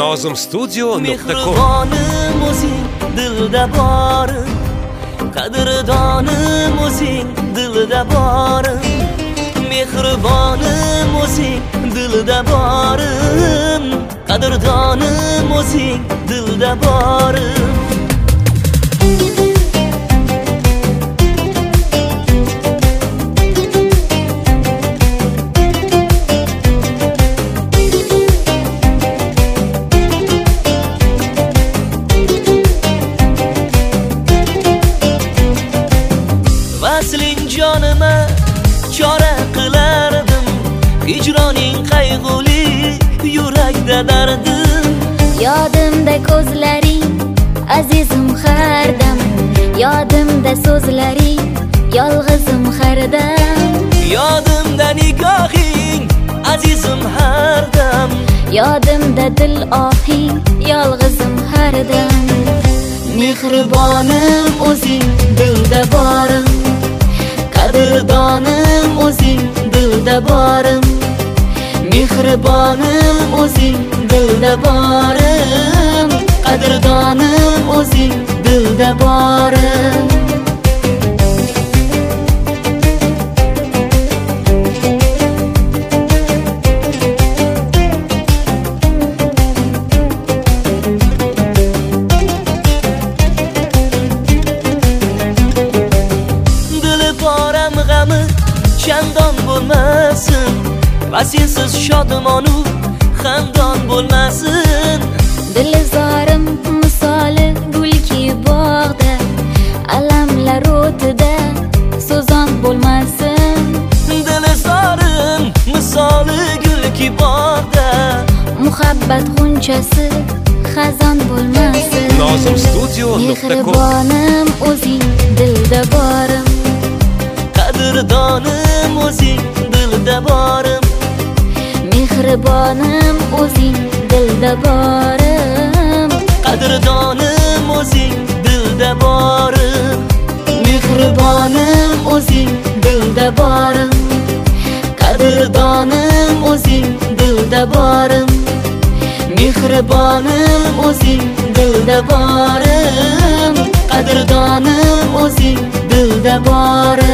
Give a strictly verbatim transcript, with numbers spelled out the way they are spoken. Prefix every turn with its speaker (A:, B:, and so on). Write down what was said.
A: nozim studio nuqta com.
B: Mehribonim o'zing dilda borim, qadrdonim o'zing dilda borim. Mehribonim o'zing dilda borim, qadrdonim o'zing dilda borim. Vasling jonima chora qilardim, hijroning qayg'uli yurakda dardim.
C: Yodimda ko'zlaring azizim har dam, yodimda so'zlaring yolg'izim har dam.
B: Yodimda nigohing azizim har dam,
C: yodimda dil ohing yolg'izim har dam.
B: Mehribonim o'zing dilda borim, qadrdonim o'zing dilda borim. Mehribonim o'zing dilda borim, qadrdonim o'zing dilda borim. Chandon bo'lmasin, va sensiz shodmonu xandon bo'lmasin.
C: Dilzorim misoli gulki bog'da, alamlar o'tida so'zon bo'lmasin.
B: Dilzorim misoli gulki bog'da,
C: muhabbat g'unchasi xazon bo'lmasin.
A: nozim studio nuqta com.
C: Mehribonim o'zing dilda borim,
B: qadrdonim o'zing dilda borim.
C: Mehribonim o'zing dilda borim,
B: qadrdonim o'zing dilda borim. Mehribonim o'zing dilda borim, qadrdonim o'zing dilda borim. Mehribonim o'zing dilda borim, qadrdonim o'zing dilda borim.